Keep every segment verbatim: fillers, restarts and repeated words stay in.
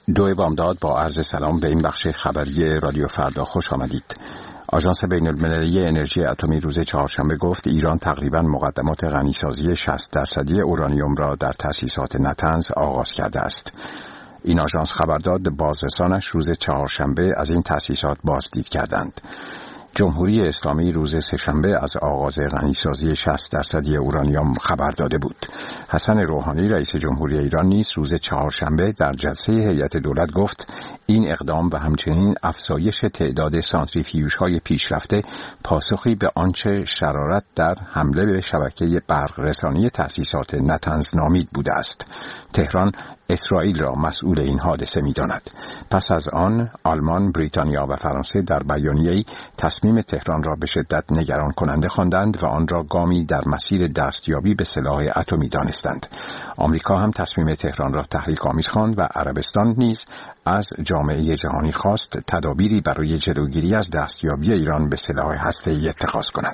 دو بامداد با عرض سلام به این بخش خبری رادیو فردا خوش آمدید. آژانس بین‌المللی انرژی اتمی روز چهارشنبه گفت ایران تقریباً مقدمات غنیسازی شصت درصدی اورانیوم را در تأسیسات نطنز آغاز کرده است. این آژانس خبر داد بازرسانش روز چهارشنبه از این تأسیسات بازدید کردند. جمهوری اسلامی روز سه‌شنبه از آغاز غنیسازی شصت درصدی اورانیوم خبر داده بود. حسن روحانی رئیس جمهوری ایران نیز روز چهارشنبه در جلسه هیئت دولت گفت این اقدام و همچنین افزایش تعداد سانتریفیوژهای پیشرفته پاسخی به آنچه شرارت در حمله به شبکه برق رسانی تأسیسات نطنز نامید بوده است. تهران اسرائیل را مسئول این حادثه می‌داند. پس از آن آلمان، بریتانیا و فرانسه در بیانیه‌ای تصمیم تهران را به شدت نگران کننده خواندند و آن را گامی در مسیر دستیابی به سلاح اتمی دانستند. آمریکا هم تصمیم تهران را تحریک‌آمیز خواند و عربستان نیز از جامعه جهانی خواست تدابیری برای جلوگیری از دستیابی ایران به سلاح هسته‌ای اتخاذ کند.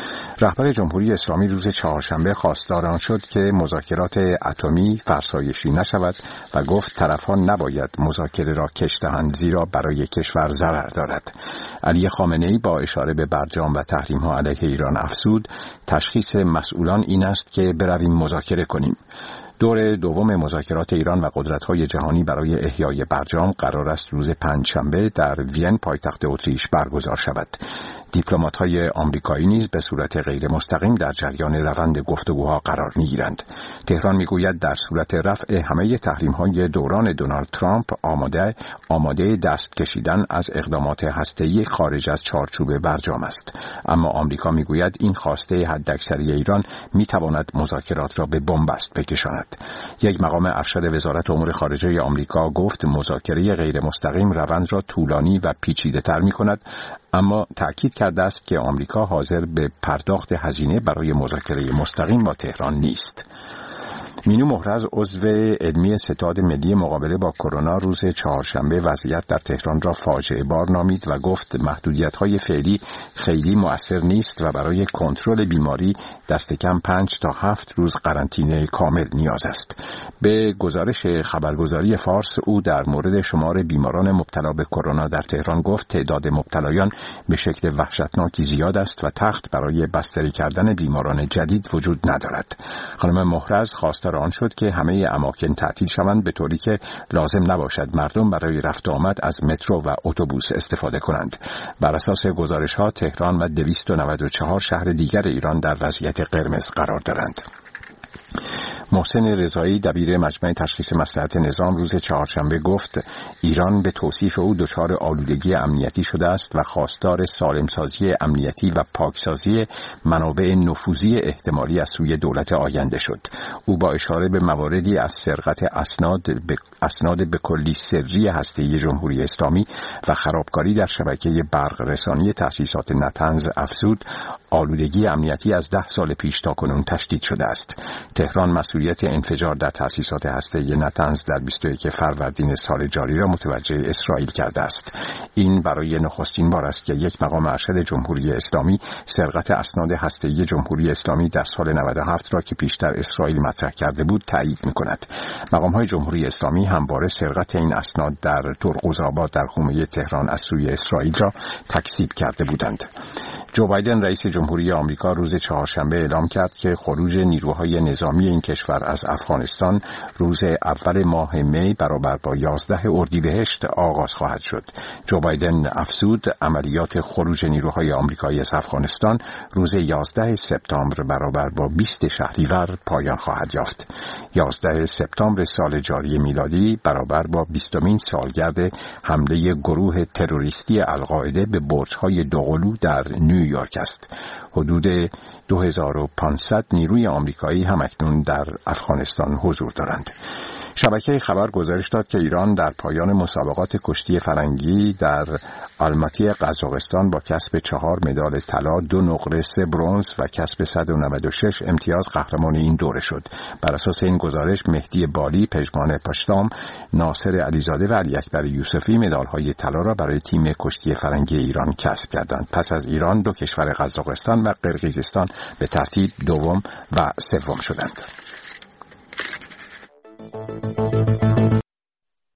رهبر جمهوری اسلامی روز چهارشنبه خواستار آن شد که مذاکرات اتمی فرسایشی نشود و گفت طرفان نباید مذاکره را کش دهند زیرا برای کشور ضرر دارد. علی خامنه‌ای با اشاره به برجام و تحریم‌ها علیه ایران افزود تشخیص مسئولان این است که برویم مذاکره کنیم. دور دوم مذاکرات ایران و قدرت‌های جهانی برای احیای برجام قرار است روز پنجشنبه در وین پایتخت اتریش برگزار شود. دیپلمات‌های آمریکایی نیز به صورت غیر مستقیم در جریان روند گفتگوها قرار می‌گیرند. تهران می‌گوید در صورت رفع همه تحریم‌های دوران دونالد ترامپ آماده آماده دست کشیدن از اقدامات هسته‌ای خارج از چارچوب برجام است. اما آمریکا می‌گوید این خواسته حداکثری ایران می‌تواند مذاکرات را به بنبست بکشاند. یک مقام ارشد وزارت امور خارجه آمریکا گفت مذاکره غیر مستقیم روند را طولانی و پیچیده‌تر می‌کند، اما تأکید کرده است که آمریکا حاضر به پرداخت هزینه برای مذاکره مستقیم با تهران نیست. مینو محرز عضو علمی ستاد ملی مقابله با کرونا روز چهارشنبه وضعیت در تهران را فاجعه بار نامید و گفت محدودیت‌های فعلی خیلی مؤثر نیست و برای کنترل بیماری دست کم پنج تا هفت روز قرنطینه کامل نیاز است. به گزارش خبرگزاری فارس او در مورد شمار بیماران مبتلا به کرونا در تهران گفت تعداد مبتلایان به شکل وحشتناکی زیاد است و تخت برای بستری کردن بیماران جدید وجود ندارد. خانم محرز خواستار آن شد که همه اماکن تعطیل شوند به طوری که لازم نباشد مردم برای رفت و آمد از مترو و اتوبوس استفاده کنند. بر اساس گزارش‌ها تهران و دویست و نود و چهار شهر دیگر ایران در وضعیت قرمز قرار دارند. محسن رضایی دبیر مجمع تشخیص مصلحت نظام روز چهارشنبه گفت ایران به توصیف او دچار آلودگی امنیتی شده است و خواستار سالمسازی امنیتی و پاکسازی منابع نفوذی احتمالی از سوی دولت آینده شد. او با اشاره به مواردی از سرقت اسناد به اسناد به کلی سری هسته‌ای جمهوری اسلامی و خرابکاری در شبکه برق رسانی تأسیسات نطنز افزود آلودگی امنیتی از ده سال پیش تا کنون تشدید شده است. تهران مسئولیت انفجار در تأسیسات هسته‌ای نطنز در بیست و یک فروردین سال جاری را متوجه اسرائیل کرده است. این برای نخستین بار است که یک مقام ارشد جمهوری اسلامی سرقت اسناد هسته‌ای جمهوری اسلامی در سال نود و هفت را که پیشتر اسرائیل مطرح کرده بود تایید می‌کند. مقام‌های جمهوری اسلامی همواره سرقت این اسناد در ترقوزآباد در حومه تهران از سوی اسرائیل را تکذیب کرده بودند. جو بایدن رئیس جمهوری آمریکا روز چهارشنبه اعلام کرد که خروج نیروهای نظامی این کشور از افغانستان روز اول ماه می برابر با یازده اردیبهشت آغاز خواهد شد. جو بایدن افزود عملیات خروج نیروهای آمریکایی از افغانستان روز یازده سپتامبر برابر با بیست شهریور پایان خواهد یافت. یازده سپتامبر سال جاری میلادی برابر با بیستمین سالگرد حمله گروه تروریستی القاعده به برج‌های دوقلو در نیویورک است. حدود دو هزار و پانصد نیروی آمریکایی هم اکنون در افغانستان حضور دارند. شبکه خبر گزارش داد که ایران در پایان مسابقات کشتی فرنگی در آلماتی قزاقستان با کسب چهار مدال طلا، دو نقره، سه برنز و کسب صد و نود و شش امتیاز قهرمان این دوره شد. بر اساس این گزارش مهدی بالی، پژمان پشتام، ناصر علیزاده و علی اکبر یوسفی مدال‌های طلا را برای تیم کشتی فرنگی ایران کسب کردند. پس از ایران دو کشور قزاقستان و قرقیزستان به ترتیب دوم و سوم شدند.